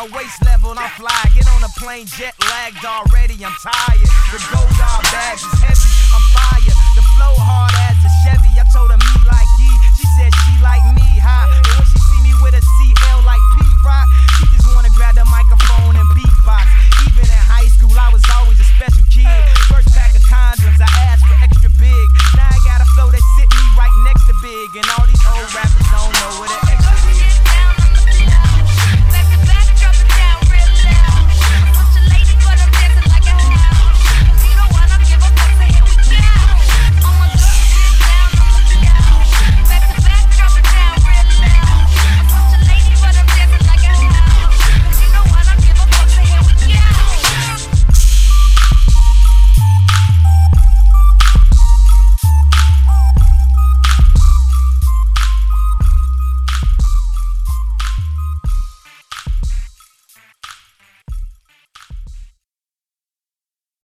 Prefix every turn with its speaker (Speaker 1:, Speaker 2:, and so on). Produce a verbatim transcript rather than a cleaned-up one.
Speaker 1: my waist level, I'm fly. Get on a plane, jet lagged already, I'm tired. The gold R bags is heavy, I'm fire. The flow hard as a Chevy, I told her